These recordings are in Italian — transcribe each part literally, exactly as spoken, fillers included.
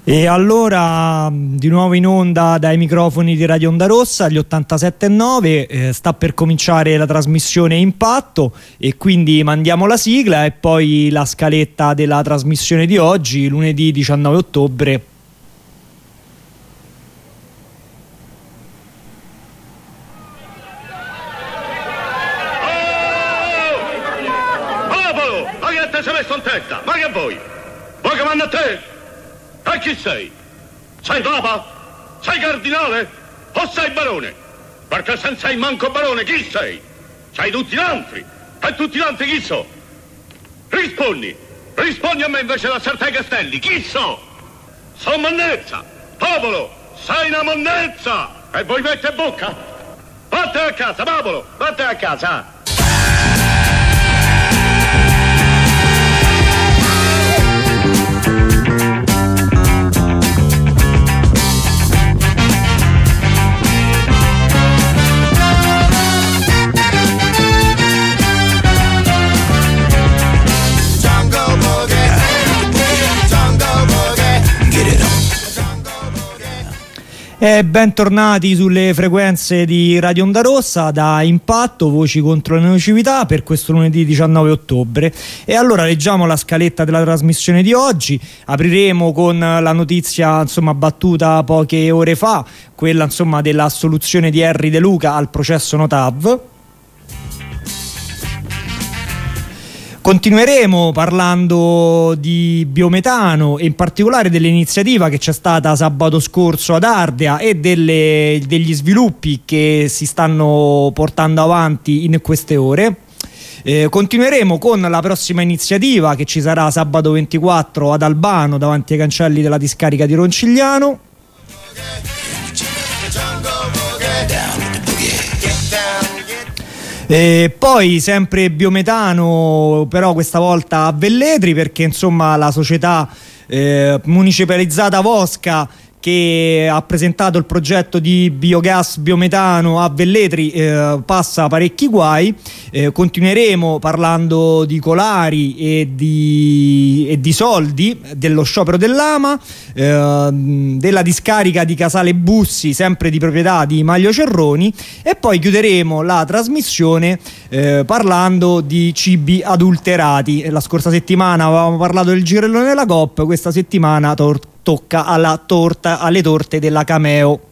E allora di nuovo in onda dai microfoni di Radio Onda Rossa, gli ottantasette virgola nove, eh, sta per cominciare la trasmissione Impatto e quindi mandiamo la sigla e poi la scaletta della trasmissione di oggi, lunedì diciannove ottobre. Popolo! Ma che te sei messo in testa? Ma che vuoi? Vuoi che manda a te? E chi sei? Sei papa? Sei cardinale? O sei barone? Perché se non sei manco barone, chi sei? Sei tutti gli altri. E tutti gli altri chi so? Rispondi. Rispondi a me invece da Sartai Castelli. Chi so? Sono monnezza. Popolo, sei una monnezza. E vuoi mettere bocca? Vattene a casa, popolo. Vattene a casa. E bentornati sulle frequenze di Radio Onda Rossa da Impatto, voci contro le nocività per questo lunedì diciannove ottobre. E allora leggiamo la scaletta della trasmissione di oggi. Apriremo con la notizia insomma battuta poche ore fa, quella insomma dell'assoluzione di Henry De Luca al processo Notav. Continueremo parlando di biometano e in particolare dell'iniziativa che c'è stata sabato scorso ad Ardea e delle, degli sviluppi che si stanno portando avanti in queste ore. Eh, continueremo con la prossima iniziativa che ci sarà sabato ventiquattro ad Albano davanti ai cancelli della discarica di Roncigliano. E poi sempre biometano, però questa volta a Velletri, perché insomma la società eh, municipalizzata Vosca che ha presentato il progetto di biogas biometano a Velletri eh, passa parecchi guai. Eh, continueremo parlando di colari e di, e di soldi, dello sciopero dell'Ama, eh, della discarica di Casale Bussi, sempre di proprietà di Maglio Cerroni, e poi chiuderemo la trasmissione eh, parlando di cibi adulterati. La scorsa settimana avevamo parlato del girellone della Coop, questa settimana tor- tocca alla torta, alle torte della Cameo.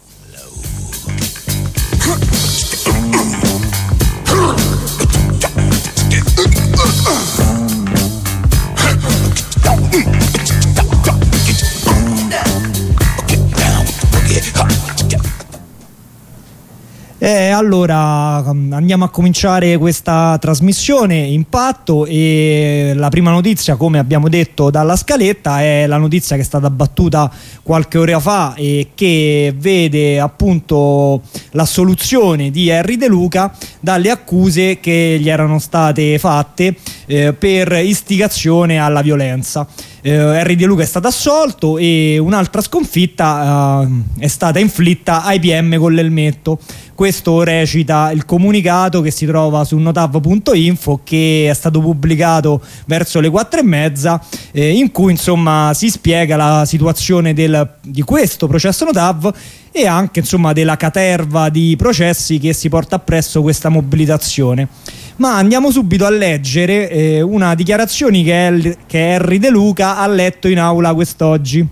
E allora andiamo a cominciare questa trasmissione Impatto e la prima notizia, come abbiamo detto dalla scaletta, è la notizia che è stata battuta qualche ora fa e che vede appunto l'assoluzione di Henry De Luca dalle accuse che gli erano state fatte eh, per istigazione alla violenza. Eh, Henry De Luca è stato assolto e un'altra sconfitta eh, è stata inflitta ai P M con l'elmetto. Questo recita il comunicato che si trova su notav punto info, che è stato pubblicato verso le quattro e mezza, eh, in cui insomma si spiega la situazione del, di questo processo Notav e anche insomma della caterva di processi che si porta appresso questa mobilitazione. Ma andiamo subito a leggere eh, una dichiarazione che, che Henry De Luca ha letto in aula quest'oggi.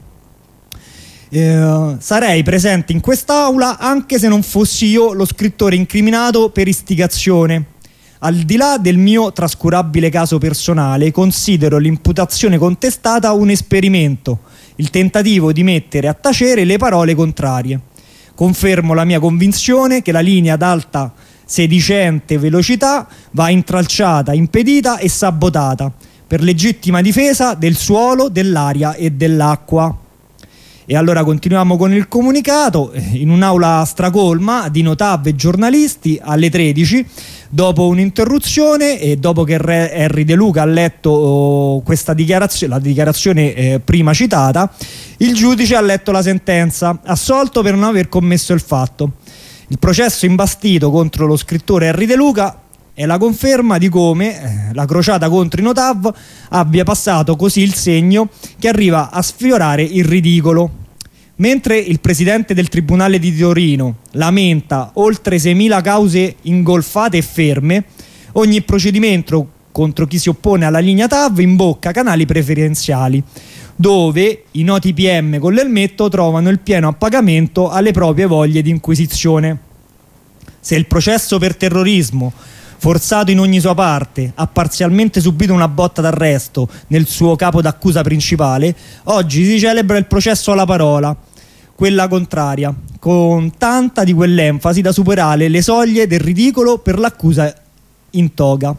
Eh, sarei presente in quest'aula anche se non fossi io lo scrittore incriminato per istigazione. Al di là del mio trascurabile caso personale, considero l'imputazione contestata un esperimento, il tentativo di mettere a tacere le parole contrarie. Confermo la mia convinzione che la linea ad alta sedicente velocità va intralciata, impedita e sabotata per legittima difesa del suolo, dell'aria e dell'acqua. E allora continuiamo con il comunicato. In un'aula stracolma di Notav e giornalisti alle tredici, dopo un'interruzione e dopo che Henry De Luca ha letto oh, questa dichiarazione, la dichiarazione eh, prima citata, il giudice ha letto la sentenza: assolto per non aver commesso il fatto. Il processo imbastito contro lo scrittore Henry De Luca è la conferma di come eh, la crociata contro i Notav abbia passato così il segno che arriva a sfiorare il ridicolo. Mentre il presidente del Tribunale di Torino lamenta oltre seimila cause ingolfate e ferme, ogni procedimento contro chi si oppone alla linea T A V imbocca canali preferenziali, dove i noti P M con l'elmetto trovano il pieno appagamento alle proprie voglie di inquisizione. Se il processo per terrorismo, forzato in ogni sua parte, ha parzialmente subito una botta d'arresto nel suo capo d'accusa principale, oggi si celebra il processo alla parola, quella contraria, con tanta di quell'enfasi da superare le soglie del ridicolo per l'accusa in toga.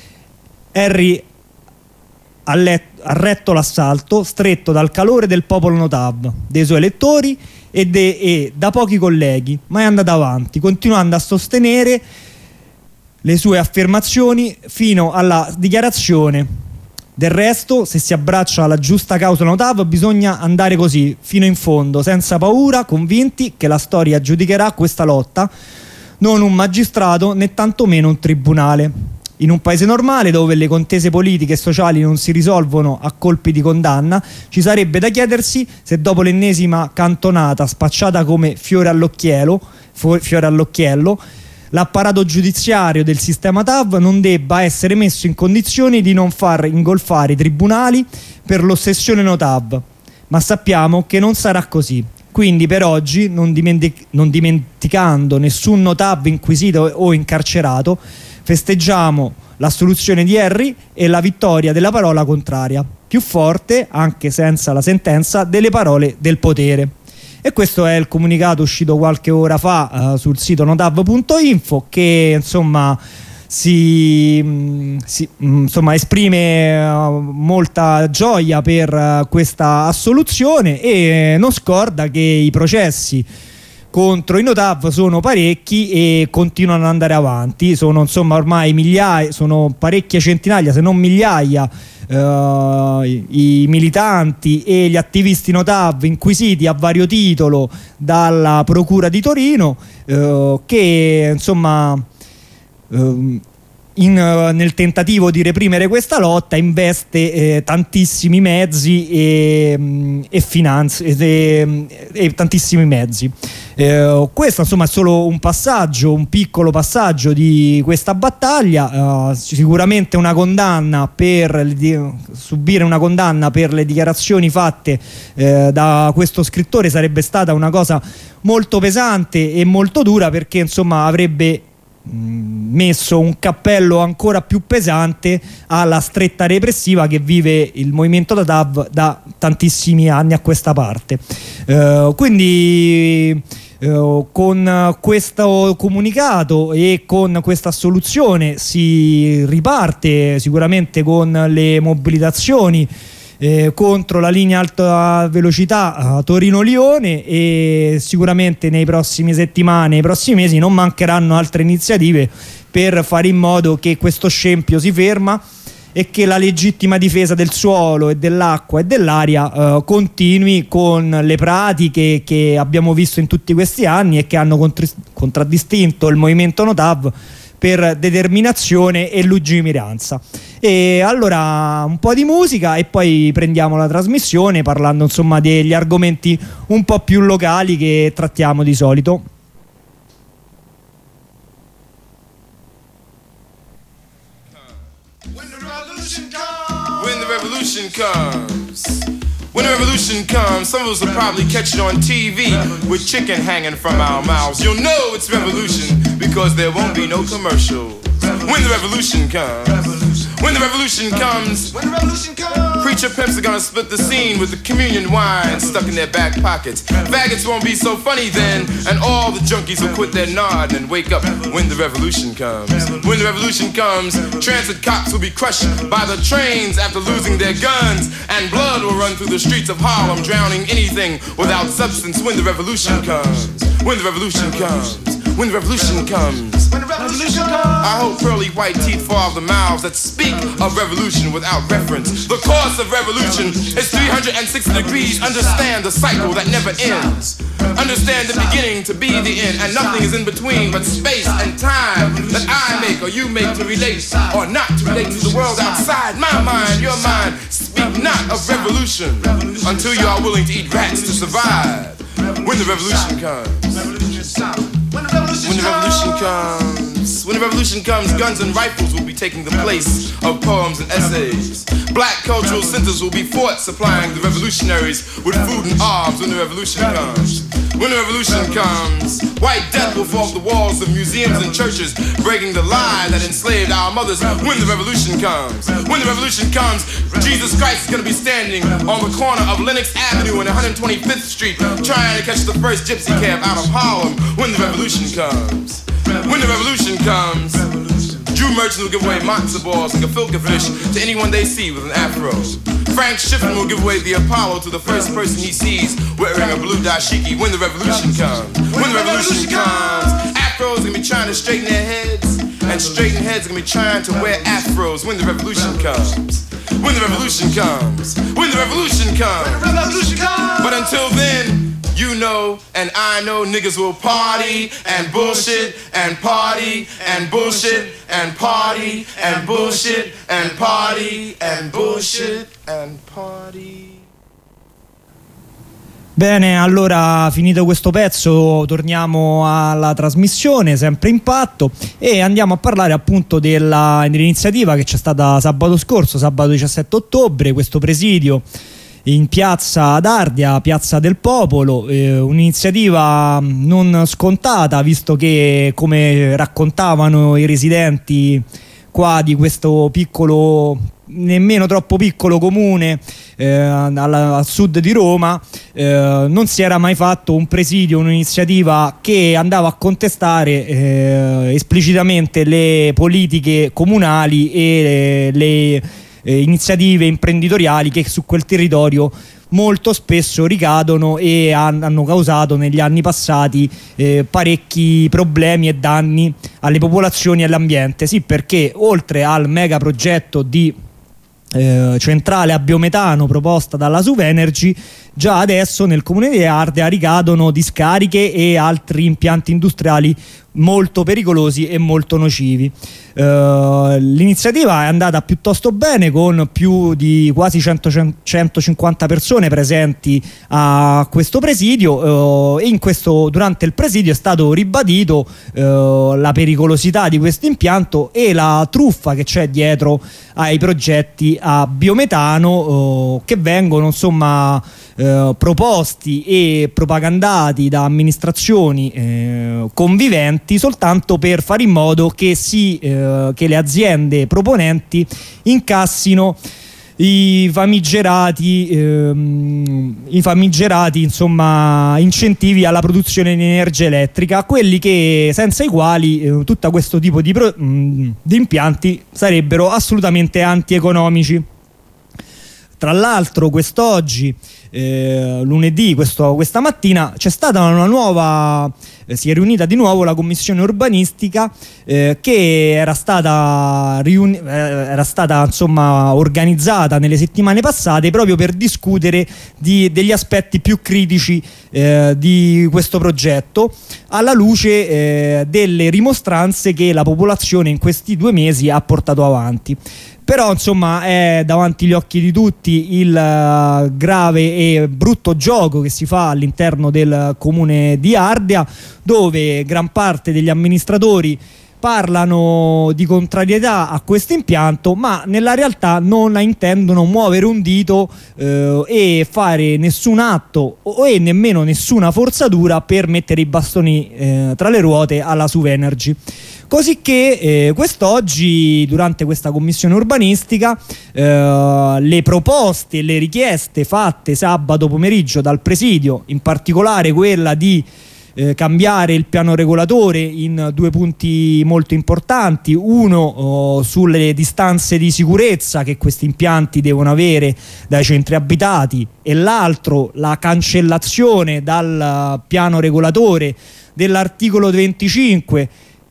Harry ha, let- ha retto l'assalto, stretto dal calore del popolo Notav, dei suoi elettori e, de- e da pochi colleghi, ma è andato avanti, continuando a sostenere le sue affermazioni fino alla dichiarazione. Del resto, se si abbraccia alla giusta causa Notav, bisogna andare così, fino in fondo, senza paura, convinti che la storia giudicherà questa lotta, non un magistrato né tantomeno un tribunale. In un paese normale, dove le contese politiche e sociali non si risolvono a colpi di condanna, ci sarebbe da chiedersi se dopo l'ennesima cantonata spacciata come fiore all'occhiello, fiore all'occhiello, l'apparato giudiziario del sistema T A V non debba essere messo in condizioni di non far ingolfare i tribunali per l'ossessione Notav, ma sappiamo che non sarà così. Quindi per oggi, non, dimentic- non dimenticando nessun Notav inquisito o incarcerato, festeggiamo l'assoluzione di Harry e la vittoria della parola contraria, più forte, anche senza la sentenza, delle parole del potere. E questo è il comunicato uscito qualche ora fa uh, sul sito notav punto info, che insomma si, mh, si mh, insomma esprime uh, molta gioia per uh, questa assoluzione e non scorda che i processi contro i Notav sono parecchi e continuano ad andare avanti. Sono insomma ormai migliaia, sono parecchie centinaia, se non migliaia, Uh, i, i militanti e gli attivisti Notav inquisiti a vario titolo dalla Procura di Torino, uh, che insomma uh, in, uh, nel tentativo di reprimere questa lotta investe eh, tantissimi mezzi e, e finanze e, e tantissimi mezzi. Eh, questo insomma è solo un passaggio, un piccolo passaggio di questa battaglia. Uh, sicuramente una condanna per di, subire una condanna per le dichiarazioni fatte eh, da questo scrittore sarebbe stata una cosa molto pesante e molto dura, perché insomma avrebbe messo un cappello ancora più pesante alla stretta repressiva che vive il movimento T A V da tantissimi anni a questa parte. Uh, quindi uh, con questo comunicato e con questa assoluzione si riparte sicuramente con le mobilitazioni Eh, contro la linea alta velocità Torino-Lione, e sicuramente nei prossimi settimane, nei prossimi mesi non mancheranno altre iniziative per fare in modo che questo scempio si ferma e che la legittima difesa del suolo e dell'acqua e dell'aria eh, continui con le pratiche che abbiamo visto in tutti questi anni e che hanno contr- contraddistinto il movimento Notav per determinazione e lungimiranza. E allora un po' di musica e poi prendiamo la trasmissione parlando insomma degli argomenti un po' più locali che trattiamo di solito. When the revolution comes, when the revolution comes, when the revolution comes, some of us will probably catch it on T V with chicken hanging from our mouths. You'll know it's revolution because there won't be no commercial. When the revolution comes, when the revolution comes, when the revolution comes, preacher pimps are gonna split the scene with the communion wine stuck in their back pockets. Faggots won't be so funny then, and all the junkies will quit their nod and wake up when the revolution comes. When the revolution comes, transit cops will be crushed by the trains after losing their guns, and blood will run through the streets of Harlem, drowning anything without substance. When the revolution comes, when the revolution comes, when the revolution comes, when the revolution comes. I hope pearly white teeth fall off the mouths that speak of revolution without reference. The course of revolution is three hundred sixty degrees. Understand the cycle that never ends. Understand the beginning to be the end, and nothing is in between but space and time that I make or you make to relate or not to relate to the world outside my mind, your mind. Speak not of revolution until you are willing to eat rats to survive. When the revolution comes, when the revolution comes, when the revolution comes, guns and rifles will be taking the place of poems and essays. Black cultural centers will be forts supplying the revolutionaries with food and arms when the revolution comes. When the revolution comes, white death will fall off the walls of museums and churches, breaking the lie that enslaved our mothers. When the revolution comes, when the revolution comes, Jesus Christ is going to be standing on the corner of Lenox Avenue and one hundred twenty-fifth Street, trying to catch the first gypsy cab out of Harlem. When the revolution comes, when the revolution comes, Jew merchants will give away matzo balls and gefilte fish to anyone they see with an afro. Frank Schiffman will give away the Apollo to the first person he sees wearing a blue dashiki. When the revolution comes, when the revolution comes, afros are gonna be trying to straighten their heads, and straighten heads are gonna be trying to wear afros. When the revolution comes, when the revolution comes, when the revolution comes. But until then, you know and I know niggas will party and bullshit and party and bullshit and party and bullshit and party and bullshit and party. Bene, allora finito questo pezzo torniamo alla trasmissione, sempre Impatto, e andiamo a parlare appunto della, dell'iniziativa che c'è stata sabato scorso, sabato diciassette ottobre, questo presidio in piazza ad Ardea, Piazza del Popolo, eh, un'iniziativa non scontata, visto che, come raccontavano i residenti qua di questo piccolo, nemmeno troppo piccolo comune eh, al, al sud di Roma, eh, non si era mai fatto un presidio, un'iniziativa che andava a contestare eh, esplicitamente le politiche comunali e le, le eh, iniziative imprenditoriali che su quel territorio molto spesso ricadono e han, hanno causato negli anni passati eh, parecchi problemi e danni alle popolazioni e all'ambiente. Sì, perché oltre al mega progetto di eh, centrale a biometano proposta dalla Suvenergy, già adesso nel comune di Ardea ricadono discariche e altri impianti industriali molto pericolosi e molto nocivi. Uh, l'iniziativa è andata piuttosto bene, con più di quasi cento centocinquanta persone presenti a questo presidio, uh, e in questo, durante il presidio è stato ribadito uh, la pericolosità di questo impianto e la truffa che c'è dietro ai progetti a biometano uh, che vengono insomma Uh, proposti e propagandati da amministrazioni uh, conviventi soltanto per fare in modo che, si, uh, che le aziende proponenti incassino i famigerati, um, i famigerati insomma, incentivi alla produzione di energia elettrica, quelli che, senza i quali uh, tutto questo tipo di, pro- um, di impianti sarebbero assolutamente antieconomici. Tra l'altro quest'oggi, eh, lunedì, questo, questa mattina, c'è stata una nuova, eh, si è riunita di nuovo la commissione urbanistica eh, che era stata, riuni- eh, era stata insomma organizzata nelle settimane passate proprio per discutere di, degli aspetti più critici eh, di questo progetto, alla luce eh, delle rimostranze che la popolazione in questi due mesi ha portato avanti. Però insomma è davanti agli occhi di tutti il uh, grave e brutto gioco che si fa all'interno del comune di Ardea, dove gran parte degli amministratori parlano di contrarietà a questo impianto, ma nella realtà non intendono muovere un dito eh, e fare nessun atto o e nemmeno nessuna forzatura per mettere i bastoni eh, tra le ruote alla Suvenergy. Così che eh, quest'oggi, durante questa commissione urbanistica, eh, le proposte e le richieste fatte sabato pomeriggio dal presidio, in particolare quella di eh, cambiare il piano regolatore in due punti molto importanti, uno oh, sulle distanze di sicurezza che questi impianti devono avere dai centri abitati, e l'altro la cancellazione dal piano regolatore dell'articolo venticinque,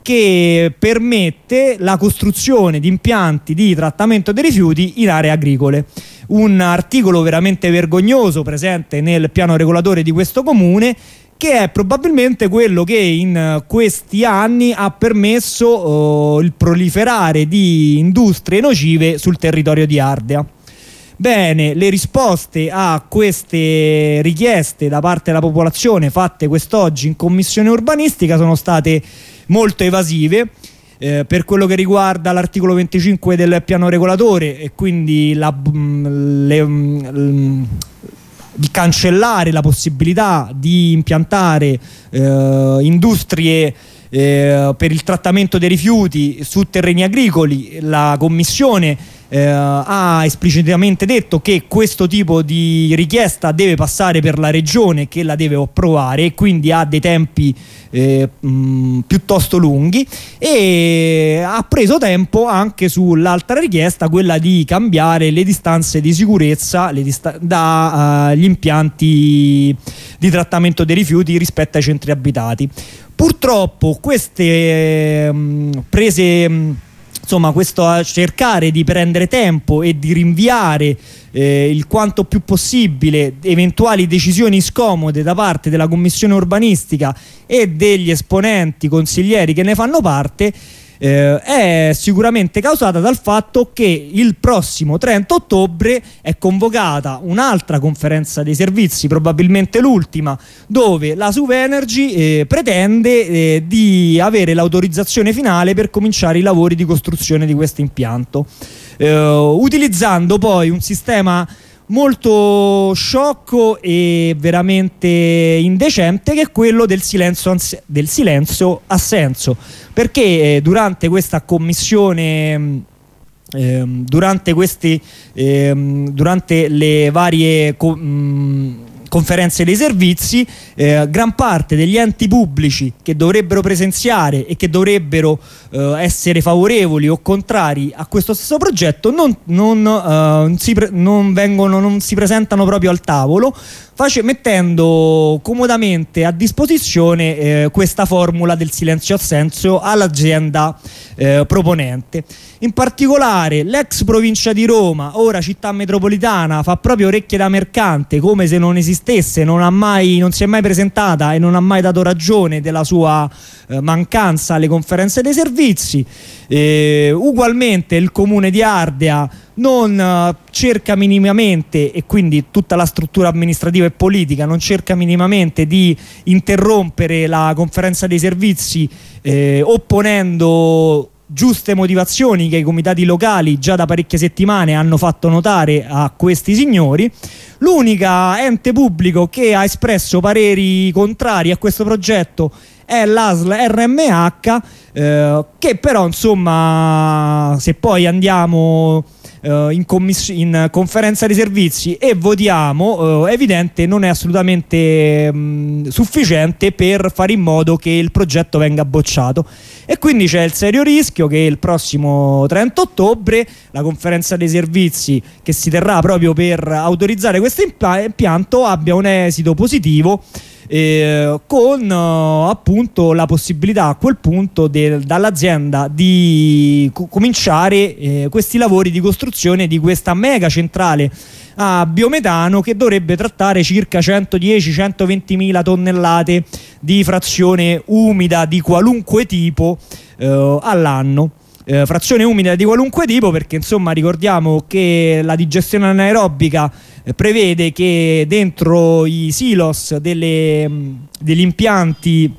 che permette la costruzione di impianti di trattamento dei rifiuti in aree agricole. Un articolo veramente vergognoso presente nel piano regolatore di questo comune, che è probabilmente quello che in questi anni ha permesso oh, il proliferare di industrie nocive sul territorio di Ardea. Bene, le risposte a queste richieste da parte della popolazione fatte quest'oggi in commissione urbanistica sono state molto evasive. Eh, per quello che riguarda l'articolo venticinque del piano regolatore e quindi la, le, le, di cancellare la possibilità di impiantare eh, industrie eh, per il trattamento dei rifiuti su terreni agricoli, la Commissione eh, ha esplicitamente detto che questo tipo di richiesta deve passare per la Regione, che la deve approvare, e quindi ha dei tempi eh, mh, piuttosto lunghi, e ha preso tempo anche sull'altra richiesta, quella di cambiare le distanze di sicurezza le dista- dagli uh, impianti di trattamento dei rifiuti rispetto ai centri abitati. Purtroppo queste mh, prese mh, insomma, questo a cercare di prendere tempo e di rinviare eh, il quanto più possibile eventuali decisioni scomode da parte della commissione urbanistica e degli esponenti consiglieri che ne fanno parte eh, è sicuramente causata dal fatto che il prossimo trenta ottobre è convocata un'altra conferenza dei servizi, probabilmente l'ultima, dove la Suvenergy eh, pretende eh, di avere l'autorizzazione finale per cominciare i lavori di costruzione di questo impianto, eh, utilizzando poi un sistema molto sciocco e veramente indecente, che è quello del silenzio, del silenzio assenso, perché eh, durante questa commissione eh, durante questi eh, durante le varie co- mh, conferenze dei servizi, eh, gran parte degli enti pubblici che dovrebbero presenziare e che dovrebbero eh, essere favorevoli o contrari a questo stesso progetto non, non, eh, si pre- non vengono, non si presentano proprio al tavolo, face- mettendo comodamente a disposizione eh, questa formula del silenzio assenso all'azienda eh, proponente. In particolare l'ex provincia di Roma, ora città metropolitana, fa proprio orecchie da mercante, come se non esistesse, non ha mai, non si è mai presentata e non ha mai dato ragione della sua eh, mancanza alle conferenze dei servizi. Eh, ugualmente il comune di Ardea non uh, cerca minimamente, e quindi tutta la struttura amministrativa e politica non cerca minimamente di interrompere la conferenza dei servizi, eh, opponendo giuste motivazioni che i comitati locali già da parecchie settimane hanno fatto notare a questi signori. L'unica ente pubblico che ha espresso pareri contrari a questo progetto è l'A S L R M H, eh, che però insomma, se poi andiamo Uh, in, commiss- in conferenza dei servizi e votiamo, uh, è evidente non è assolutamente um, sufficiente per fare in modo che il progetto venga bocciato, e quindi c'è il serio rischio che il prossimo trenta ottobre la conferenza dei servizi, che si terrà proprio per autorizzare questo imp- impianto, abbia un esito positivo, Eh, con uh, appunto la possibilità a quel punto del, dall'azienda di co- cominciare eh, questi lavori di costruzione di questa mega centrale a biometano, che dovrebbe trattare circa centodieci centoventimila tonnellate di frazione umida di qualunque tipo eh, all'anno. Eh, frazione umida di qualunque tipo perché insomma ricordiamo che la digestione anaerobica eh, prevede che dentro i silos delle, degli impianti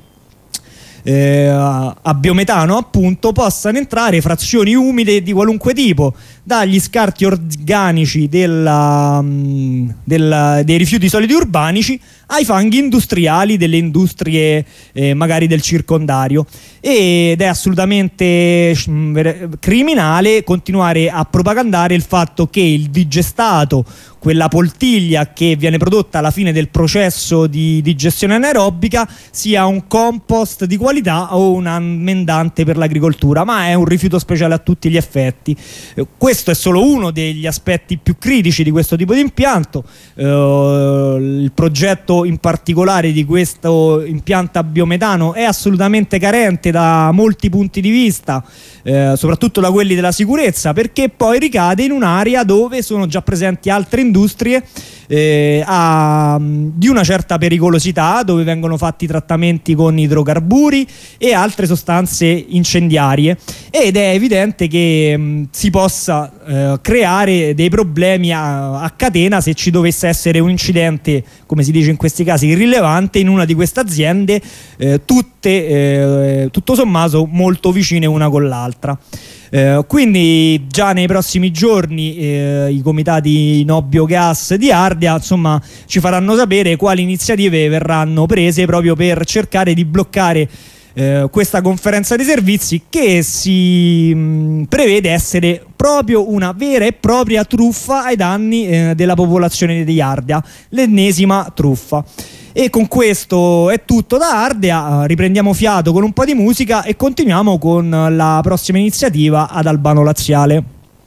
eh, a biometano appunto possano entrare frazioni umide di qualunque tipo, dagli scarti organici della, della, dei rifiuti solidi urbanici ai fanghi industriali delle industrie eh, magari del circondario. Ed è assolutamente criminale continuare a propagandare il fatto che il digestato quella poltiglia che viene prodotta alla fine del processo di digestione anaerobica sia un compost di qualità o un ammendante per l'agricoltura, ma è un rifiuto speciale a tutti gli effetti. Eh, questo è solo uno degli aspetti più critici di questo tipo di impianto. Eh, il progetto in particolare di questo impianto a biometano è assolutamente carente da molti punti di vista, eh, soprattutto da quelli della sicurezza, perché poi ricade in un'area dove sono già presenti altre industrie eh, a, di una certa pericolosità, dove vengono fatti trattamenti con idrocarburi e altre sostanze incendiarie, ed è evidente che mh, si possa eh, creare dei problemi a, a catena se ci dovesse essere un incidente, come si dice in questi casi, irrilevante in una di queste aziende, eh, tutte eh, tutto sommato molto vicine una con l'altra. Eh, quindi già nei prossimi giorni eh, i comitati No Biogas di Ardea insomma ci faranno sapere quali iniziative verranno prese proprio per cercare di bloccare eh, questa conferenza dei servizi, che si mh, prevede essere proprio una vera e propria truffa ai danni eh, della popolazione di Ardea, l'ennesima truffa. E con questo è tutto da Ardea, riprendiamo fiato con un po' di musica e continuiamo con la prossima iniziativa ad Albano Laziale.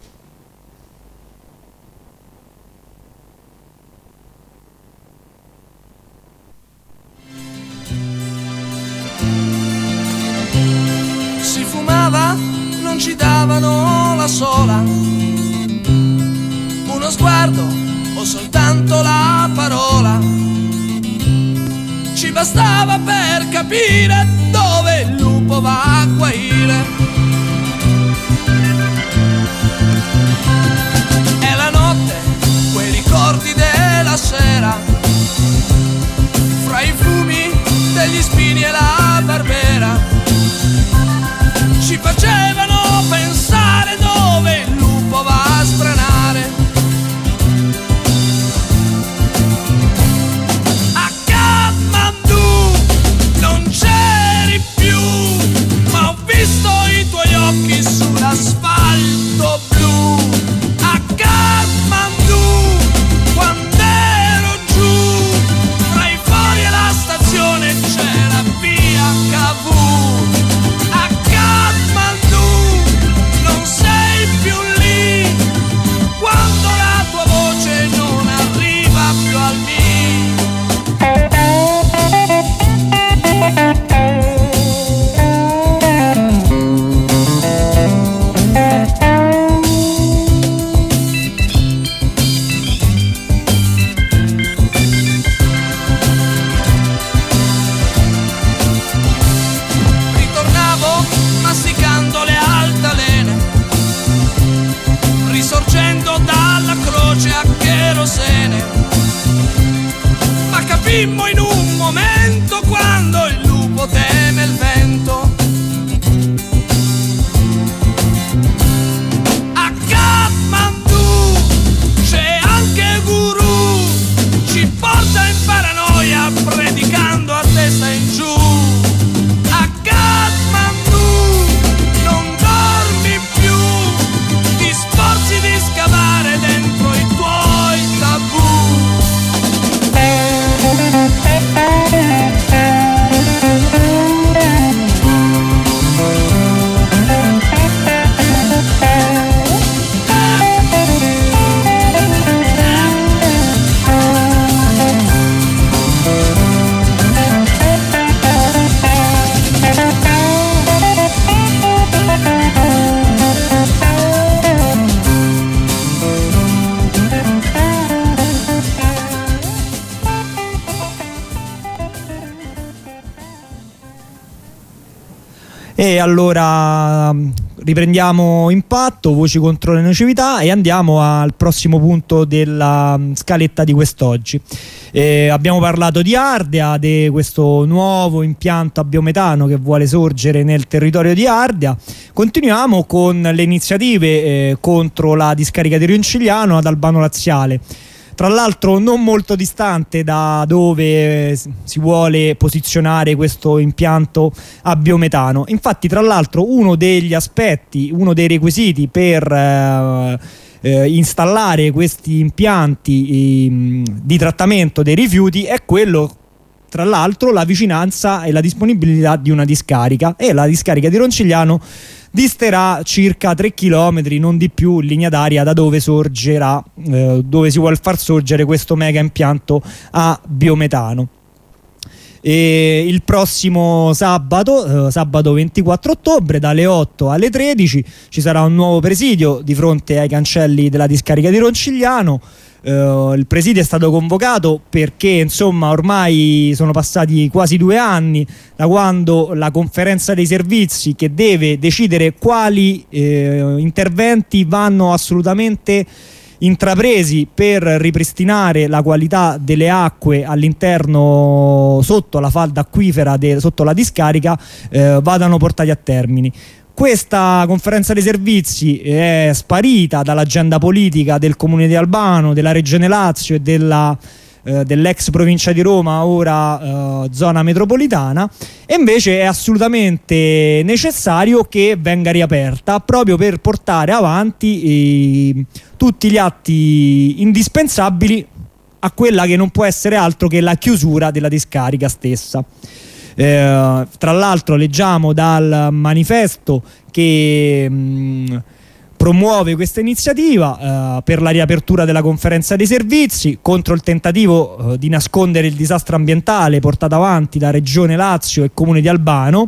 Si fumava, non ci davano la sola, uno sguardo o soltanto la parola ci bastava per capire dove il lupo va a guaire. E la notte, quei ricordi della sera, fra i fumi degli spini e la barbera, ci facevano pensare dove il lupo va a stranare. Visto i tuoi occhi sull'asfalto blu a Kathmandu, quando ero giù tra i fori e la stazione c'era via K V. A Kathmandu non sei più lì quando la tua voce non arriva più al mio. Dalla croce a cherosene, ma capimmo in un momento quando il lupo teme il vento. A Kathmandu c'è anche Guru, ci porta in paranoia predicando a testa in giù. A Kathmandu non dormi più, ti sforzi di scavare dentro i tuoi tabù. E allora riprendiamo impatto, voci contro le nocività, e andiamo al prossimo punto della scaletta di quest'oggi. Eh, abbiamo parlato di Ardea, di questo nuovo impianto a biometano che vuole sorgere nel territorio di Ardea. Continuiamo con le iniziative eh, contro la discarica di Rincigliano ad Albano Laziale. Tra l'altro non molto distante da dove si vuole posizionare questo impianto a biometano. Infatti, tra l'altro, uno degli aspetti, uno dei requisiti per eh, eh, installare questi impianti eh, di trattamento dei rifiuti è quello, tra l'altro, la vicinanza e la disponibilità di una discarica, e la discarica di Roncigliano disterà circa tre chilometri, non di più, in linea d'aria da dove sorgerà, eh, dove si vuol far sorgere questo mega impianto a biometano. E il prossimo sabato, eh, sabato ventiquattro ottobre, dalle otto alle tredici ci sarà un nuovo presidio di fronte ai cancelli della discarica di Roncigliano. Uh, il presidio è stato convocato perché insomma ormai sono passati quasi due anni da quando la conferenza dei servizi, che deve decidere quali eh, interventi vanno assolutamente intrapresi per ripristinare la qualità delle acque all'interno, sotto la falda acquifera, de, sotto la discarica, eh, vadano portati a termine. Questa conferenza dei servizi è sparita dall'agenda politica del Comune di Albano, della Regione Lazio e della, eh, dell'ex provincia di Roma, ora eh, zona metropolitana, e invece è assolutamente necessario che venga riaperta proprio per portare avanti eh, tutti gli atti indispensabili a quella che non può essere altro che la chiusura della discarica stessa. Eh, tra l'altro leggiamo dal manifesto che mh, promuove questa iniziativa eh, per la riapertura della conferenza dei servizi contro il tentativo eh, di nascondere il disastro ambientale portato avanti da Regione Lazio e Comune di Albano,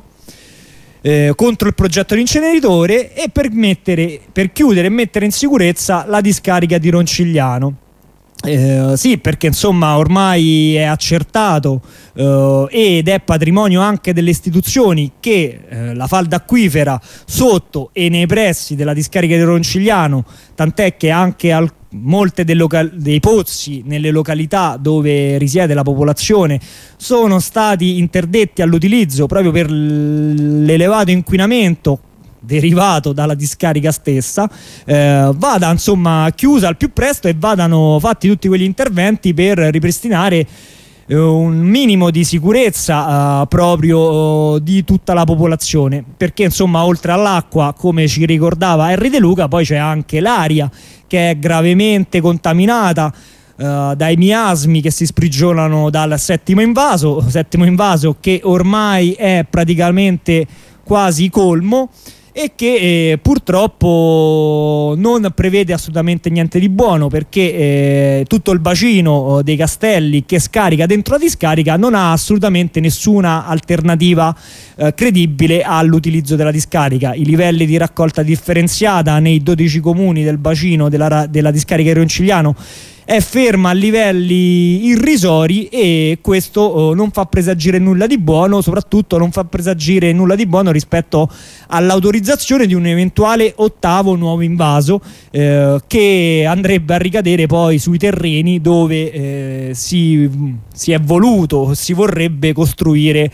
eh, contro il progetto di inceneritore, e per, mettere, per chiudere e mettere in sicurezza la discarica di Roncigliano. Eh, sì, perché insomma ormai è accertato eh, ed è patrimonio anche delle istituzioni che eh, la falda acquifera sotto e nei pressi della discarica di Roncigliano, tant'è che anche al molte dei, dei pozzi nelle località dove risiede la popolazione sono stati interdetti all'utilizzo proprio per l'elevato inquinamento derivato dalla discarica stessa, eh, vada insomma chiusa al più presto e vadano fatti tutti quegli interventi per ripristinare eh, un minimo di sicurezza eh, proprio eh, di tutta la popolazione, perché insomma oltre all'acqua, come ci ricordava Henry De Luca, poi c'è anche l'aria che è gravemente contaminata Uh, dai miasmi che si sprigionano dal settimo invaso, settimo invaso che ormai è praticamente quasi colmo e che eh, purtroppo non prevede assolutamente niente di buono, perché eh, tutto il bacino eh, dei castelli che scarica dentro la discarica non ha assolutamente nessuna alternativa eh, credibile all'utilizzo della discarica. I livelli di raccolta differenziata nei dodici comuni del bacino della, della discarica di Roncigliano è ferma a livelli irrisori, e questo oh, non fa presagire nulla di buono, soprattutto non fa presagire nulla di buono rispetto all'autorizzazione di un eventuale ottavo nuovo invaso eh, che andrebbe a ricadere poi sui terreni dove eh, si, si è voluto, si vorrebbe costruire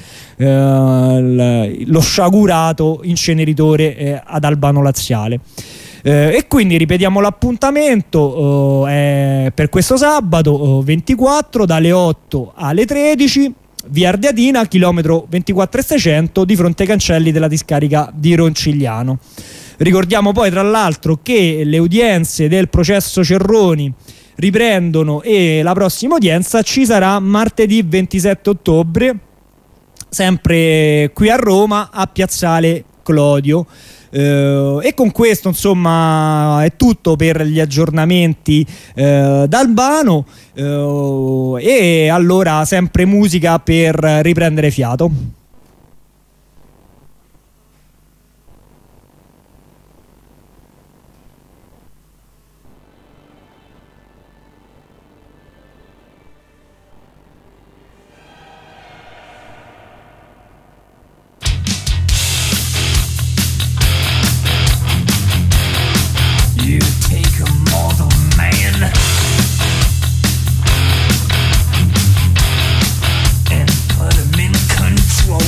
eh, lo sciagurato inceneritore eh, ad Albano Laziale. Eh, e quindi ripetiamo l'appuntamento eh, per questo sabato eh, ventiquattro dalle otto alle tredici, via Ardeatina, chilometro ventiquattro e seicento, di fronte ai cancelli della discarica di Roncigliano. Ricordiamo poi tra l'altro che le udienze del processo Cerroni riprendono, e la prossima udienza ci sarà martedì ventisette ottobre, sempre qui a Roma, a Piazzale Clodio. Uh, e con questo insomma è tutto per gli aggiornamenti uh, da Albano, uh, e allora sempre musica per riprendere fiato. Control.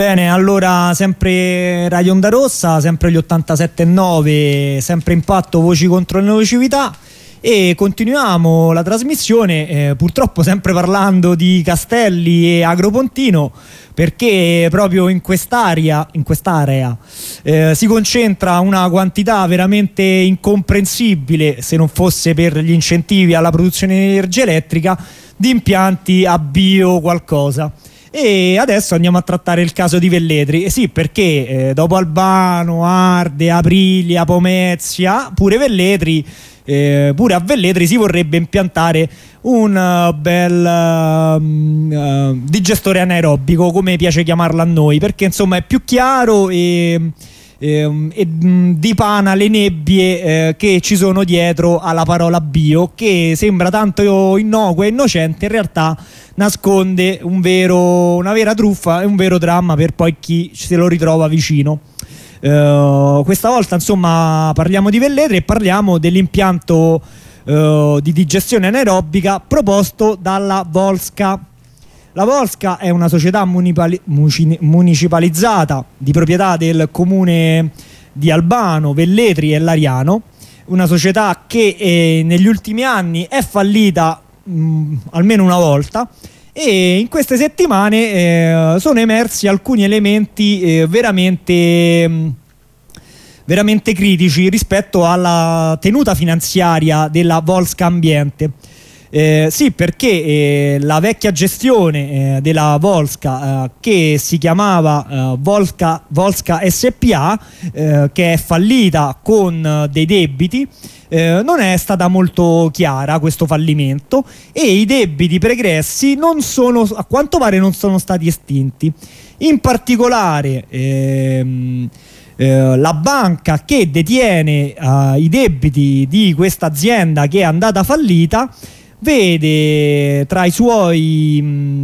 Bene, allora sempre Radio Onda Rossa, sempre gli ottantasette e nove, sempre Impatto, voci contro le nocività, e continuiamo la trasmissione eh, purtroppo sempre parlando di Castelli e Agropontino, perché proprio in quest'area, in quest'area eh, si concentra una quantità veramente incomprensibile, se non fosse per gli incentivi alla produzione di energia elettrica, di impianti a bio qualcosa. E adesso andiamo a trattare il caso di Velletri. Eh sì, perché eh, dopo Albano, Arde, Aprilia, Pomezia, pure Velletri, eh, pure a Velletri si vorrebbe impiantare un uh, bel uh, uh, digestore anaerobico, come piace chiamarlo a noi, perché insomma è più chiaro e, e, e dipana le nebbie eh, che ci sono dietro alla parola bio, che sembra tanto innocua e innocente, in realtà nasconde un vero, una vera truffa e un vero dramma per poi chi se lo ritrova vicino. Uh, questa volta insomma parliamo di Velletri e parliamo dell'impianto uh, di digestione anaerobica proposto dalla Volska. La Volska è una società municipalizzata di proprietà del comune di Albano, Velletri e Lariano, una società che eh, negli ultimi anni è fallita mh, almeno una volta, e in queste settimane eh, sono emersi alcuni elementi eh, veramente mh, veramente critici rispetto alla tenuta finanziaria della Volska Ambiente. Eh, sì, perché eh, la vecchia gestione eh, della Volska, eh, che si chiamava eh, Volska, Volska S P A, eh, che è fallita con eh, dei debiti, eh, non è stata molto chiara questo fallimento, e i debiti pregressi non sono, a quanto pare non sono stati estinti. In particolare ehm, eh, la banca che detiene eh, i debiti di questa azienda che è andata fallita vede tra i suoi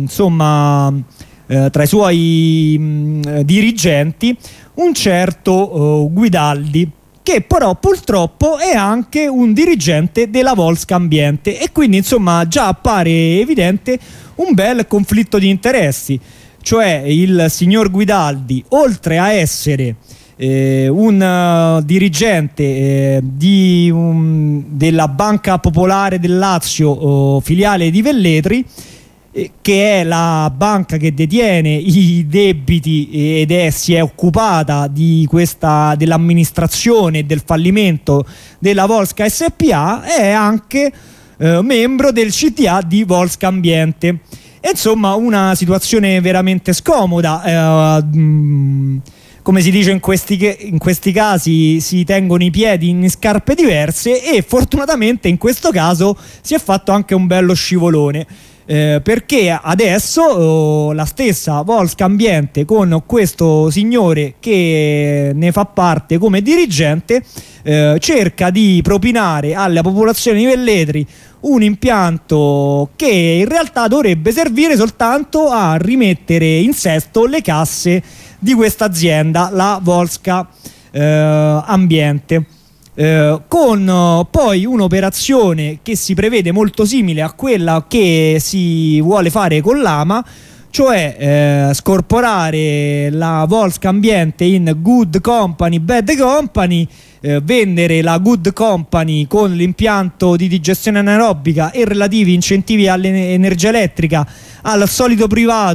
insomma eh, tra i suoi mh, dirigenti un certo uh, Guidaldi, che però purtroppo è anche un dirigente della Volska Ambiente, e quindi insomma già appare evidente un bel conflitto di interessi. Cioè il signor Guidaldi, oltre a essere Eh, un uh, dirigente eh, di, um, della Banca Popolare del Lazio, oh, filiale di Velletri, eh, che è la banca che detiene i debiti ed è, si è occupata di questa, dell'amministrazione e del fallimento della Volska S P A, è anche eh, membro del C T A di Volska Ambiente. E, insomma, una situazione veramente scomoda. eh, mh, Come si dice in questi, in questi casi, si tengono i piedi in scarpe diverse, e fortunatamente in questo caso si è fatto anche un bello scivolone, eh, perché adesso oh, la stessa Volska Ambiente, con questo signore che ne fa parte come dirigente, eh, cerca di propinare alla popolazione di Velletri un impianto che in realtà dovrebbe servire soltanto a rimettere in sesto le casse di questa azienda, la Volska eh, Ambiente, eh, con eh, poi un'operazione che si prevede molto simile a quella che si vuole fare con l'Ama, cioè eh, scorporare la Volska Ambiente in Good Company, Bad Company, eh, vendere la Good Company con l'impianto di digestione anaerobica e relativi incentivi all'energia elettrica al solito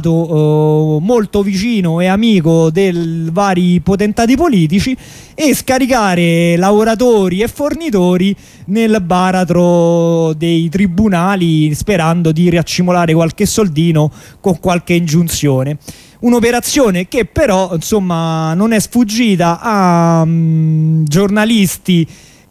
privato eh, molto vicino e amico dei vari potentati politici, e scaricare lavoratori e fornitori nel baratro dei tribunali, sperando di riaccimolare qualche soldino con qualche ingiunzione. Un'operazione che però insomma non è sfuggita a um, giornalisti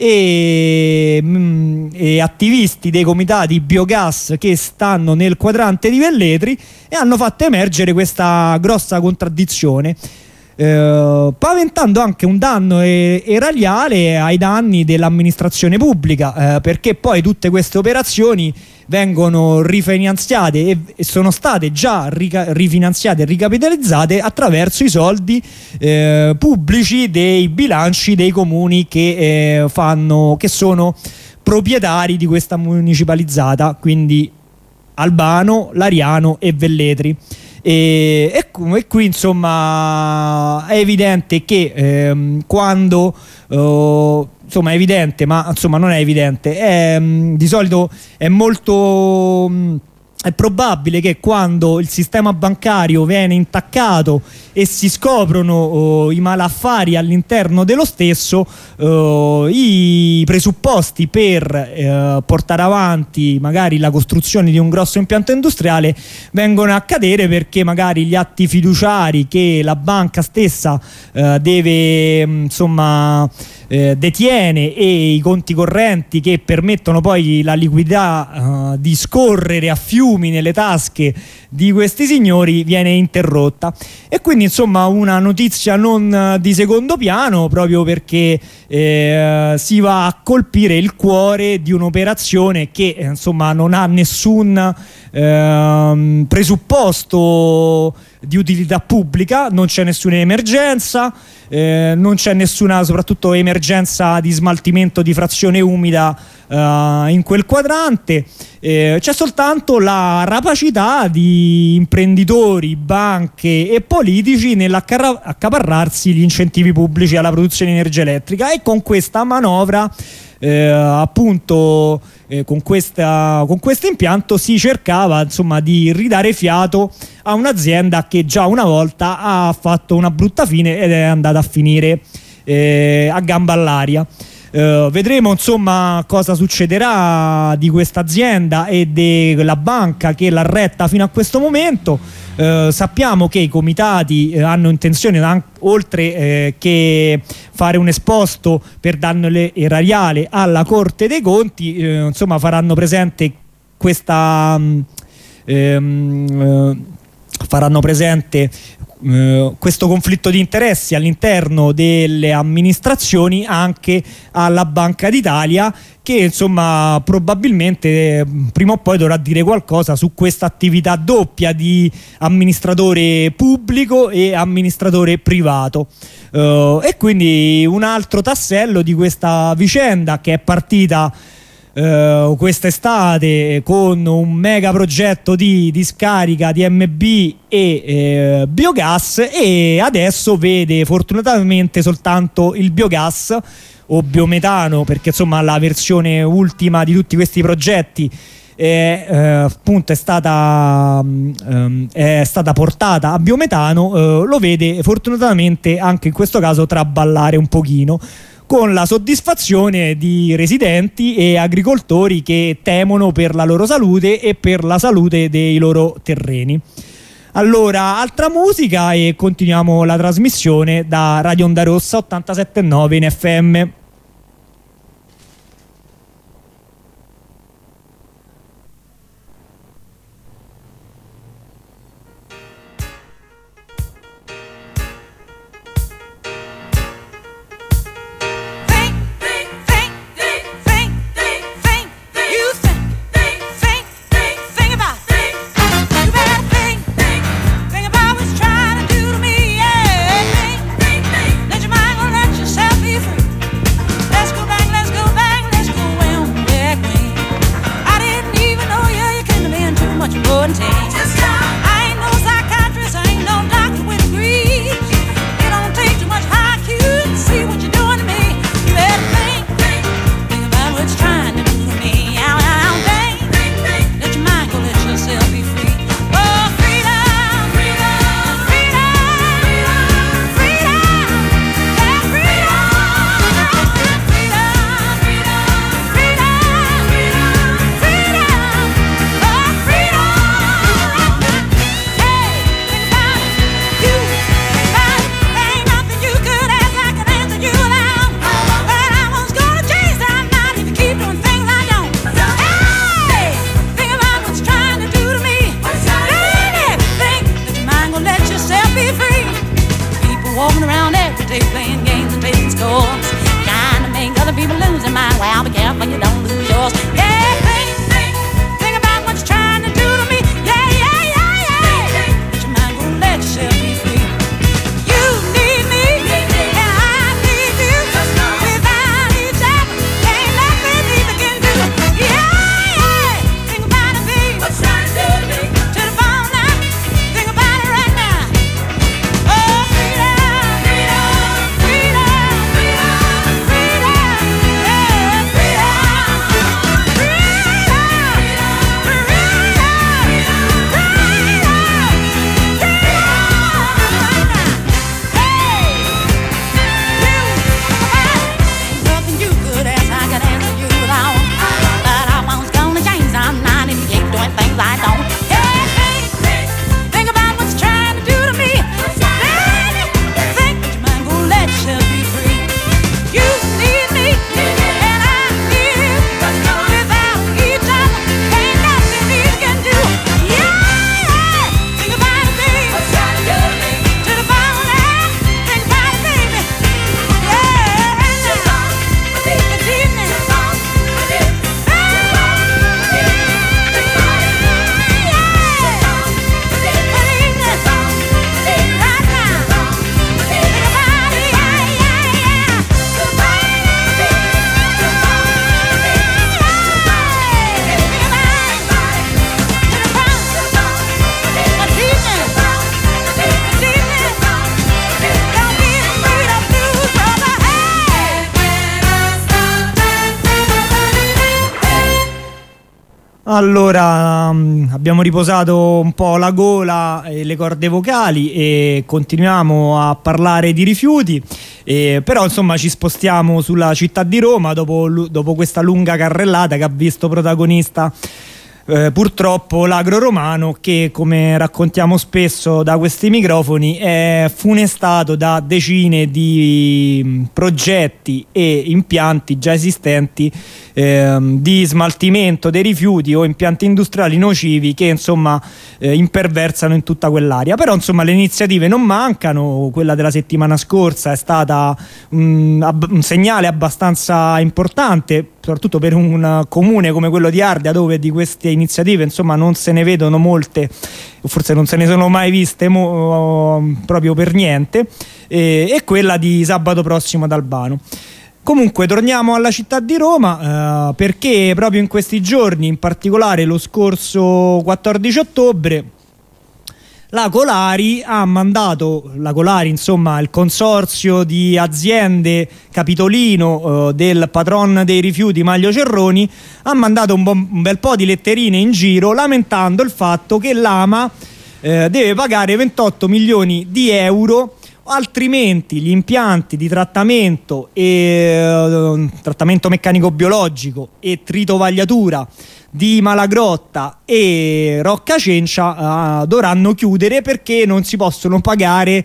e, mh, e attivisti dei comitati biogas che stanno nel quadrante di Velletri, e hanno fatto emergere questa grossa contraddizione, eh, paventando anche un danno e- erariale ai danni dell'amministrazione pubblica, eh, perché poi tutte queste operazioni vengono rifinanziate e, e sono state già rica- rifinanziate e ricapitalizzate attraverso i soldi eh, pubblici dei bilanci dei comuni che, eh, fanno, che sono proprietari di questa municipalizzata, quindi Albano, Lariano e Velletri. e, e, e qui insomma è evidente che ehm, quando eh, insomma è evidente, ma insomma non è evidente, è, mh, di solito è molto mh, è probabile che quando il sistema bancario viene intaccato e si scoprono oh, i malaffari all'interno dello stesso, oh, i presupposti per eh, portare avanti magari la costruzione di un grosso impianto industriale vengono a cadere, perché magari gli atti fiduciari che la banca stessa eh, deve insomma eh, detiene e i conti correnti che permettono poi la liquidità eh, di scorrere a fiumi nelle tasche di questi signori viene interrotta. E quindi insomma una notizia non di secondo piano, proprio perché eh, si va a colpire il cuore di un'operazione che eh, insomma non ha nessun eh, presupposto di utilità pubblica, non c'è nessuna emergenza, eh, non c'è nessuna soprattutto emergenza di smaltimento di frazione umida eh, in quel quadrante, eh, c'è soltanto la rapacità di imprenditori, banche e politici nell'accaparrarsi gli incentivi pubblici alla produzione di energia elettrica. E con questa manovra eh, appunto eh, con questa con questo impianto si cercava insomma di ridare fiato a un'azienda che già una volta ha fatto una brutta fine ed è andata a finire eh, a gamba all'aria. Uh, vedremo insomma cosa succederà di questa azienda e della banca che l'ha retta fino a questo momento. Uh, sappiamo che i comitati uh, hanno intenzione, an- oltre uh, che fare un esposto per danno erariale alla Corte dei Conti, uh, insomma faranno presente questa um, um, uh, faranno presente Uh, questo conflitto di interessi all'interno delle amministrazioni anche alla Banca d'Italia, che insomma probabilmente eh, prima o poi dovrà dire qualcosa su questa attività doppia di amministratore pubblico e amministratore privato. Uh, e quindi un altro tassello di questa vicenda che è partita Uh, quest'estate con un mega progetto di discarica di M B e eh, biogas, e adesso vede fortunatamente soltanto il biogas o biometano, perché insomma la versione ultima di tutti questi progetti è, eh, appunto è stata, um, è stata portata a biometano, eh, lo vede fortunatamente anche in questo caso traballare un pochino, con la soddisfazione di residenti e agricoltori che temono per la loro salute e per la salute dei loro terreni. Allora, altra musica e continuiamo la trasmissione da Radio Onda Rossa ottantasette virgola nove in F M. Let your mind go, let yourself be free. Allora, um, abbiamo riposato un po' la gola e le corde vocali e continuiamo a parlare di rifiuti, eh, però insomma ci spostiamo sulla città di Roma dopo, dopo questa lunga carrellata che ha visto protagonista Eh, purtroppo l'agro romano, che come raccontiamo spesso da questi microfoni è funestato da decine di progetti e impianti già esistenti eh, di smaltimento dei rifiuti o impianti industriali nocivi che insomma eh, imperversano in tutta quell'area. Però insomma le iniziative non mancano. Quella della settimana scorsa è stata un, un segnale abbastanza importante, soprattutto per un comune come quello di Ardea, dove di queste iniziative insomma non se ne vedono molte, forse non se ne sono mai viste mo, proprio per niente, e, e quella di sabato prossimo ad Albano. Comunque torniamo alla città di Roma, eh, perché proprio in questi giorni, in particolare lo scorso quattordici ottobre, la Colari ha mandato, la Colari insomma il consorzio di aziende capitolino eh, del patron dei rifiuti Maglio Cerroni, ha mandato un, bon, un bel po' di letterine in giro lamentando il fatto che l'AMA eh, deve pagare ventotto milioni di euro, altrimenti gli impianti di trattamento e eh, trattamento meccanico biologico e tritovagliatura di Malagrotta e Rocca Cencia uh, dovranno chiudere perché non si possono pagare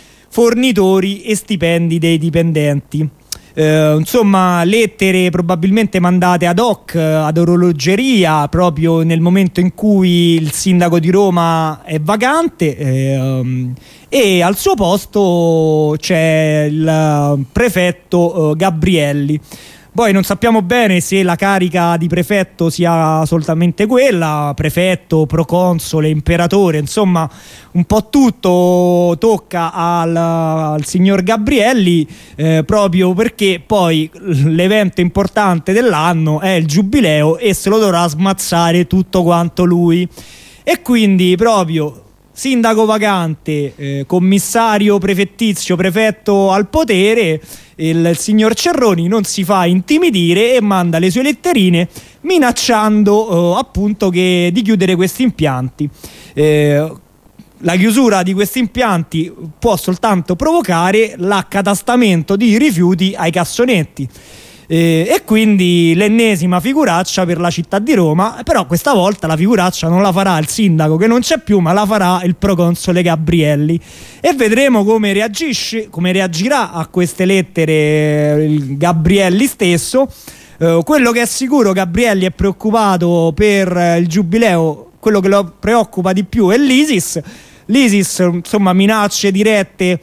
fornitori e stipendi dei dipendenti. Uh, insomma, lettere probabilmente mandate ad hoc ad orologeria proprio nel momento in cui il sindaco di Roma è vacante eh, um, e al suo posto c'è il prefetto uh, Gabrielli. Poi non sappiamo bene se la carica di prefetto sia soltanto quella, prefetto, proconsole, imperatore, insomma un po' tutto tocca al, al signor Gabrielli, eh, proprio perché poi l'evento importante dell'anno è il giubileo e se lo dovrà smazzare tutto quanto lui. E quindi proprio sindaco vacante, eh, commissario prefettizio, prefetto al potere, il, il signor Cerroni non si fa intimidire e manda le sue letterine minacciando eh, appunto che, di chiudere questi impianti. Eh, la chiusura di questi impianti può soltanto provocare l'accatastamento di rifiuti ai cassonetti. Eh, e quindi l'ennesima figuraccia per la città di Roma, però questa volta la figuraccia non la farà il sindaco che non c'è più, ma la farà il proconsole Gabrielli, e vedremo come reagisce, come reagirà a queste lettere il Gabrielli stesso. Eh, quello che è sicuro, Gabrielli è preoccupato per il giubileo, quello che lo preoccupa di più è l'ISIS. L'ISIS insomma minacce dirette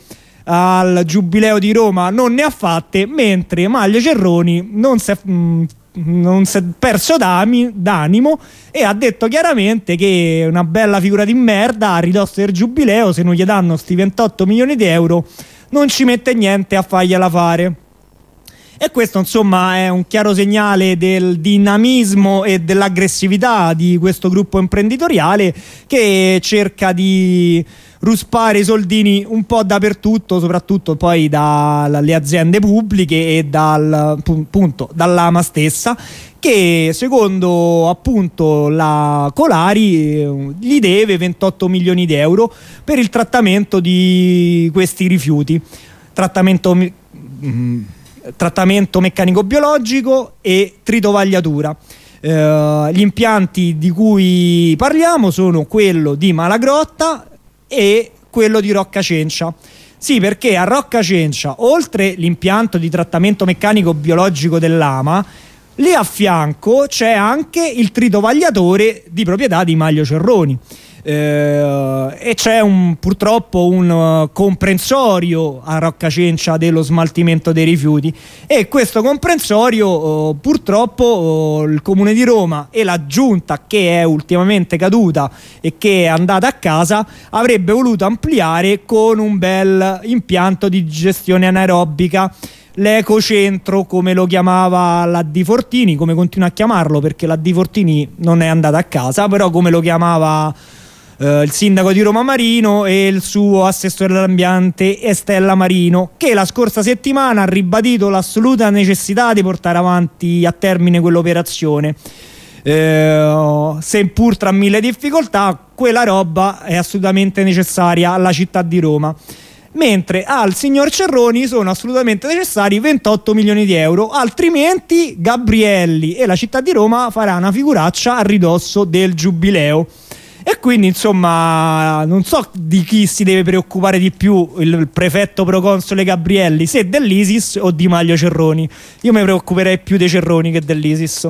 al giubileo di Roma non ne ha fatte, mentre Maglio Cerroni non si è, mh, non si è perso d'animo e ha detto chiaramente che una bella figura di merda a ridosso del giubileo, se non gli danno sti ventotto milioni di euro non ci mette niente a fargliela fare. E questo insomma è un chiaro segnale del dinamismo e dell'aggressività di questo gruppo imprenditoriale che cerca di ruspare i soldini un po' dappertutto, soprattutto poi dalle aziende pubbliche e dal, appunto, dall'AMA stessa, che secondo appunto la Colari gli deve ventotto milioni di euro per il trattamento di questi rifiuti, trattamento, mm, trattamento meccanico-biologico e tritovagliatura. Uh, gli impianti di cui parliamo sono quello di Malagrotta e quello di Rocca Cencia. Sì, perché a Rocca Cencia, oltre l'impianto di trattamento meccanico biologico dell'AMA, lì a fianco c'è anche il tritovagliatore di proprietà di Maglio Cerroni. Eh, e c'è un, purtroppo un uh, comprensorio a Rocca Cencia dello smaltimento dei rifiuti, e questo comprensorio uh, purtroppo uh, il Comune di Roma e la giunta, che è ultimamente caduta e che è andata a casa, avrebbe voluto ampliare con un bel impianto di gestione anaerobica, l'ecocentro come lo chiamava la Di Fortini, come continua a chiamarlo perché la Di Fortini non è andata a casa, però come lo chiamava Uh, il sindaco di Roma Marino e il suo assessore all'ambiente Estella Marino, che la scorsa settimana ha ribadito l'assoluta necessità di portare avanti a termine quell'operazione. eh, seppur tra mille difficoltà, quella roba è assolutamente necessaria alla città di Roma. Mentre al signor Cerroni sono assolutamente necessari ventotto milioni di euro, altrimenti Gabrielli e la città di Roma farà una figuraccia a ridosso del giubileo. E quindi insomma non so di chi si deve preoccupare di più, il prefetto proconsole Gabrielli, se dell'ISIS o di Maglio Cerroni. Io mi preoccuperei più dei Cerroni che dell'ISIS.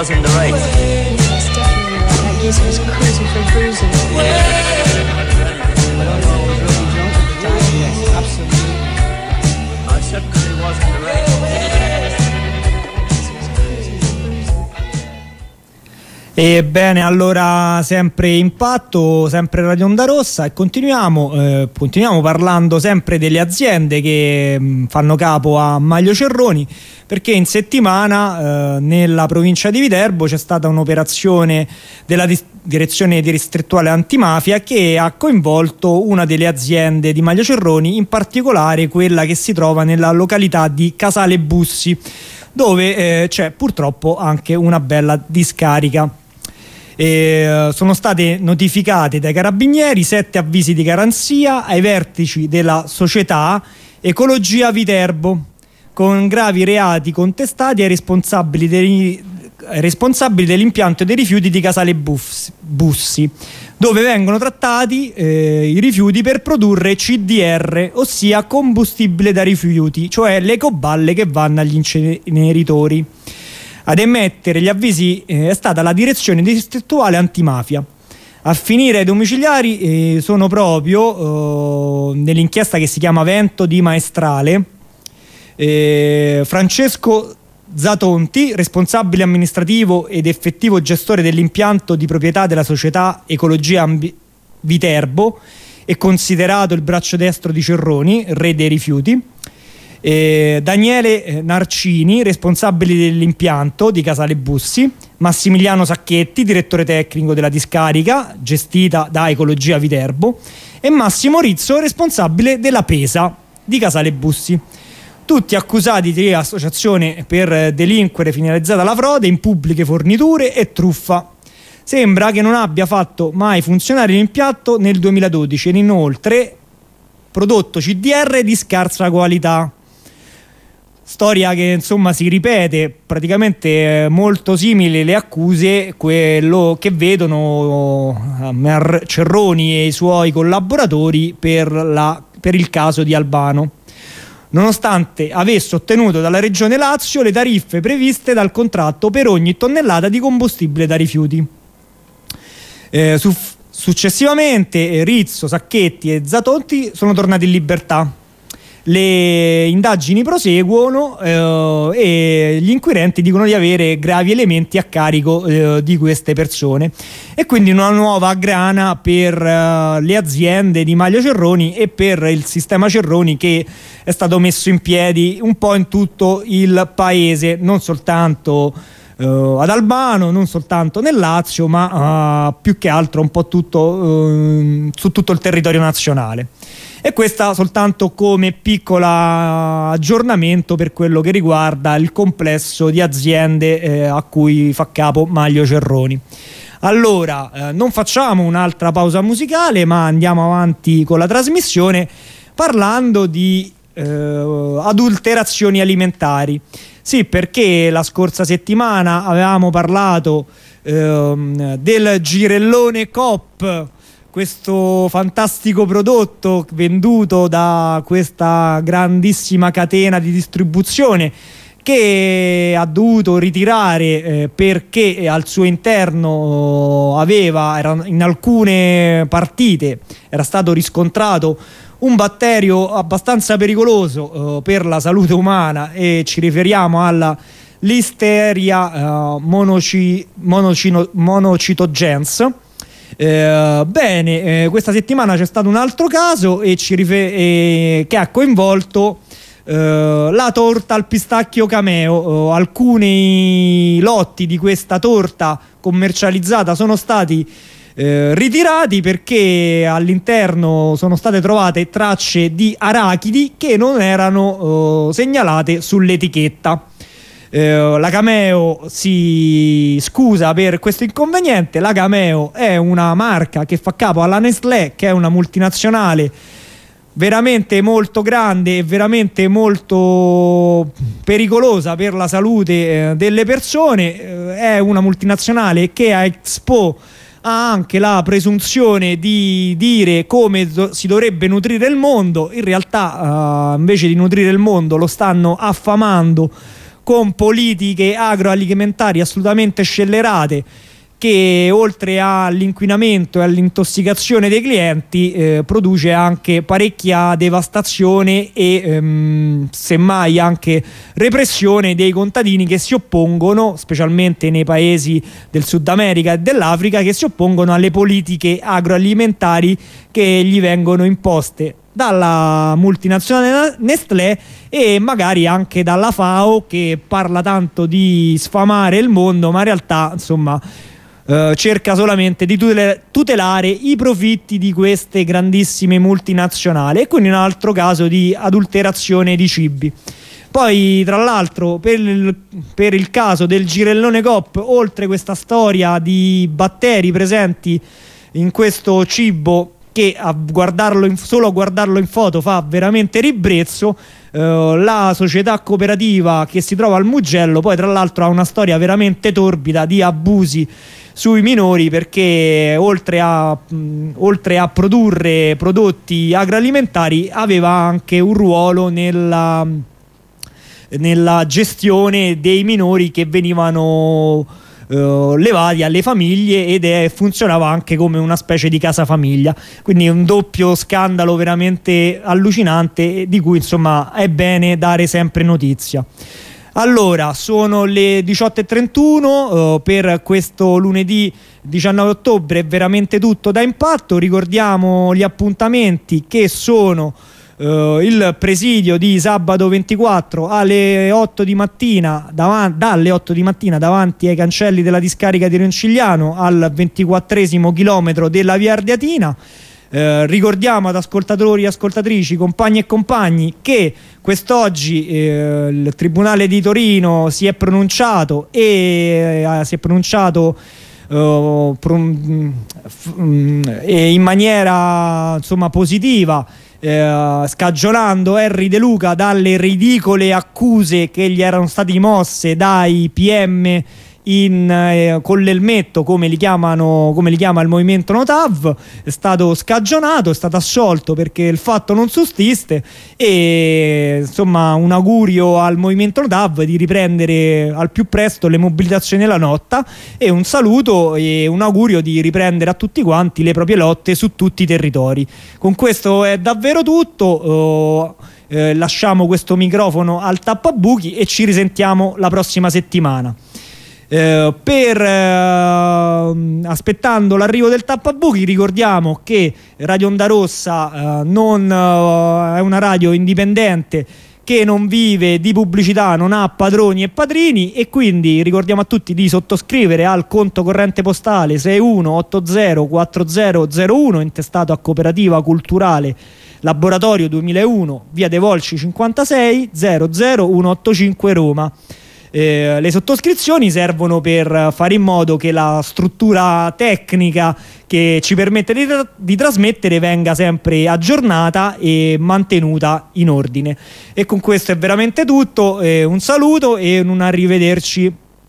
wasn't the race. Yes, definitely. That geezer was cruising for bruising. I certainly wasn't the race. Ebbene, allora sempre Impatto, sempre Radio Onda Rossa, e continuiamo, eh, continuiamo parlando sempre delle aziende che mh, fanno capo a Maglio Cerroni, perché in settimana eh, nella provincia di Viterbo c'è stata un'operazione della dis- direzione distrettuale antimafia che ha coinvolto una delle aziende di Maglio Cerroni, in particolare quella che si trova nella località di Casale Bussi, dove eh, c'è purtroppo anche una bella discarica. E, uh, sono state notificate dai carabinieri sette avvisi di garanzia ai vertici della società Ecologia Viterbo con gravi reati contestati ai responsabili, dei, ai responsabili dell'impianto dei rifiuti di Casale Buffs, Bussi, dove vengono trattati eh, i rifiuti per produrre C D R, ossia combustibile da rifiuti, cioè le ecoballe che vanno agli inceneritori. Ad emettere gli avvisi eh, è stata la direzione distrettuale antimafia. A finire ai domiciliari eh, sono proprio eh, nell'inchiesta che si chiama Vento di Maestrale eh, Francesco Zatonti, responsabile amministrativo ed effettivo gestore dell'impianto di proprietà della società Ecologia Ambi- Viterbo e considerato il braccio destro di Cerroni, re dei rifiuti. Eh, Daniele Narcini, responsabile dell'impianto di Casale Bussi, Massimiliano Sacchetti, direttore tecnico della discarica gestita da Ecologia Viterbo, e Massimo Rizzo, responsabile della Pesa di Casale Bussi, tutti accusati di associazione per delinquere finalizzata alla frode in pubbliche forniture e truffa. Sembra che non abbia fatto mai funzionare l'impianto nel duemiladodici ed inoltre prodotto C D R di scarsa qualità. Storia che insomma si ripete, praticamente molto simili le accuse quello che vedono Cerroni e i suoi collaboratori per, la, per il caso di Albano, nonostante avesse ottenuto dalla Regione Lazio le tariffe previste dal contratto per ogni tonnellata di combustibile da rifiuti. Eh, su, successivamente Rizzo, Sacchetti e Zatonti sono tornati in libertà. Le indagini proseguono eh, e gli inquirenti dicono di avere gravi elementi a carico eh, di queste persone, e quindi una nuova grana per eh, le aziende di Maglio Cerroni e per il sistema Cerroni, che è stato messo in piedi un po' in tutto il paese, non soltanto eh, ad Albano, non soltanto nel Lazio, ma eh, più che altro un po' tutto eh, su tutto il territorio nazionale. E questa soltanto come piccolo aggiornamento per quello che riguarda il complesso di aziende eh, a cui fa capo Maglio Cerroni. Allora, eh, non facciamo un'altra pausa musicale, ma andiamo avanti con la trasmissione parlando di eh, adulterazioni alimentari. Sì, perché la scorsa settimana avevamo parlato eh, del girellone Coop, questo fantastico prodotto venduto da questa grandissima catena di distribuzione che ha dovuto ritirare eh, perché al suo interno aveva, era, in alcune partite era stato riscontrato un batterio abbastanza pericoloso eh, per la salute umana, e ci riferiamo alla Listeria eh, monoci, monocino, monocitogens. Eh, bene, eh, questa settimana c'è stato un altro caso e ci rifer- eh, che ha coinvolto eh, la torta al pistacchio Cameo. Eh, alcuni lotti di questa torta commercializzata sono stati eh, ritirati perché all'interno sono state trovate tracce di arachidi che non erano eh, segnalate sull'etichetta. Uh, la Cameo si scusa per questo inconveniente. La Cameo è una marca che fa capo alla Nestlé, che è una multinazionale veramente molto grande e veramente molto pericolosa per la salute eh, delle persone. Uh, è una multinazionale che a Expo ha anche la presunzione di dire come do- si dovrebbe nutrire il mondo. In realtà uh, invece di nutrire il mondo lo stanno affamando con politiche agroalimentari assolutamente scellerate, che oltre all'inquinamento e all'intossicazione dei clienti eh, produce anche parecchia devastazione e ehm, semmai anche repressione dei contadini che si oppongono, specialmente nei paesi del Sud America e dell'Africa, che si oppongono alle politiche agroalimentari che gli vengono imposte dalla multinazionale Nestlé e magari anche dalla FAO, che parla tanto di sfamare il mondo, ma in realtà insomma Uh, cerca solamente di tutelare i profitti di queste grandissime multinazionali, e quindi un altro caso di adulterazione di cibi. Poi tra l'altro per il, per il caso del girellone Coop, oltre questa storia di batteri presenti in questo cibo che a guardarlo in, solo a guardarlo in foto fa veramente ribrezzo, Uh, la società cooperativa che si trova al Mugello poi tra l'altro ha una storia veramente torbida di abusi sui minori, perché oltre a, mh, oltre a produrre prodotti agroalimentari aveva anche un ruolo nella, nella gestione dei minori che venivano Uh, levati alle famiglie, ed è, funzionava anche come una specie di casa famiglia, quindi un doppio scandalo veramente allucinante, di cui insomma è bene dare sempre notizia. Allora, sono le diciotto e trentuno uh, per questo lunedì diciannove ottobre, è veramente tutto da Impatto. Ricordiamo gli appuntamenti, che sono Uh, il presidio di sabato ventiquattro alle otto di mattina, davanti, dalle otto di mattina davanti ai cancelli della discarica di Roncigliano, al ventiquattresimo chilometro della via Ardeatina. Uh, ricordiamo ad ascoltatori e ascoltatrici, compagni e compagni, che quest'oggi uh, il Tribunale di Torino si è pronunciato e uh, si è pronunciato uh, pro- e in maniera insomma positiva, Eh, scagionando Henry De Luca dalle ridicole accuse che gli erano state mosse dai P M in, eh, con l'elmetto, come li chiamano, come li chiama il movimento Notav. È stato scagionato, è stato assolto perché il fatto non sussiste, e insomma un augurio al movimento Notav di riprendere al più presto le mobilitazioni della notte, e un saluto e un augurio di riprendere a tutti quanti le proprie lotte su tutti i territori. Con questo è davvero tutto. Oh, eh, lasciamo questo microfono al tappabuchi e ci risentiamo la prossima settimana. Eh, per eh, aspettando l'arrivo del tappabuchi, ricordiamo che Radio Onda Rossa eh, non, eh, è una radio indipendente che non vive di pubblicità, non ha padroni e padrini, e quindi ricordiamo a tutti di sottoscrivere al conto corrente postale sei uno otto zero quattro zero zero uno, intestato a Cooperativa Culturale Laboratorio duemilauno, via De Volci cinquantasei, zero zero uno otto cinque Roma. Eh, le sottoscrizioni servono per fare in modo che la struttura tecnica che ci permette di, tra- di trasmettere venga sempre aggiornata e mantenuta in ordine. E con questo è veramente tutto. Eh, un saluto e un arrivederci,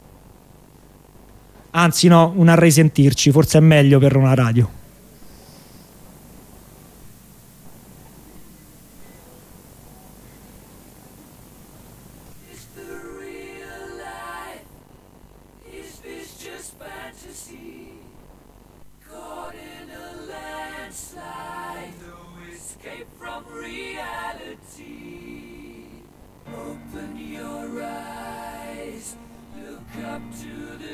anzi no, un a risentirci, forse è meglio per una radio. Open your eyes, look up to the